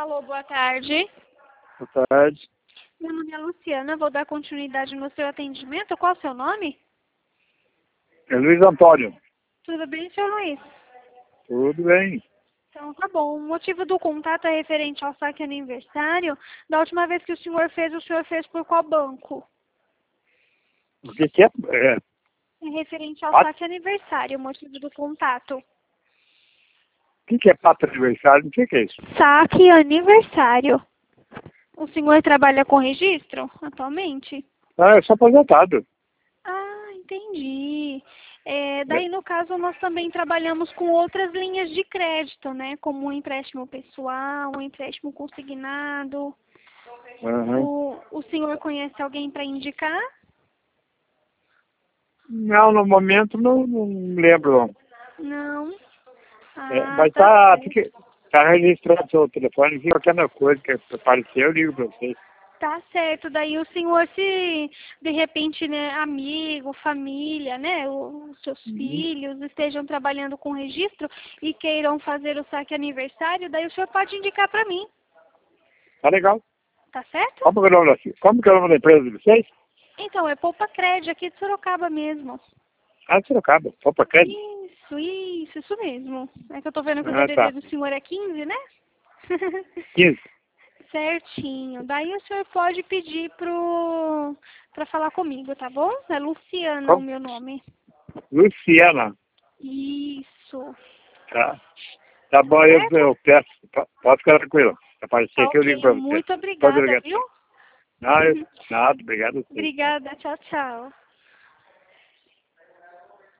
Alô, boa tarde. Boa tarde. Meu nome é Luciana, vou dar continuidade no seu atendimento. Qual é o seu nome? É Luiz Antônio. Tudo bem, senhor Luiz? Tudo bem. Então, tá bom. O motivo do contato é referente ao saque aniversário. Da última vez que o senhor fez por qual banco? O que é? É referente ao O saque aniversário, o motivo do contato. que é pato aniversário? O que é isso? Saque aniversário. O senhor trabalha com registro atualmente? Ah, eu sou aposentado. Ah, entendi. É. Daí, no caso, nós também trabalhamos com outras linhas de crédito, né? Como um empréstimo pessoal, um empréstimo consignado. Uhum. O senhor conhece alguém para indicar? Não, no momento não me lembro. Não. Não. É, Ah, mas tá certo. tá registrado seu telefone. Se qualquer coisa que aparecer, eu ligo para vocês. Tá certo. Daí o senhor, se de repente, né, amigo, família, né, os seus Uhum. filhos estejam trabalhando com registro e queiram fazer o saque aniversário, daí o senhor pode indicar para mim. Tá legal. Tá certo? Como que é o nome da empresa de vocês? Então, é Poupa Cred aqui de Sorocaba mesmo. Ah, Sorocaba. Opa, crédito. Isso mesmo. É que eu tô vendo que o Ah, DDD tá. do senhor é 15, né? 15. Certinho. Daí o senhor pode pedir pra falar comigo, tá bom? É Luciana o Como? meu nome. Luciana. Isso. Tá. Tá bom, Tá eu certo? peço. Pode ficar tranquilo. Se aparecer Tá aqui, eu ligo ok. para você. Muito Pode obrigada, ligar. viu? Não, nada, obrigado a você. Obrigada. Tchau, tchau.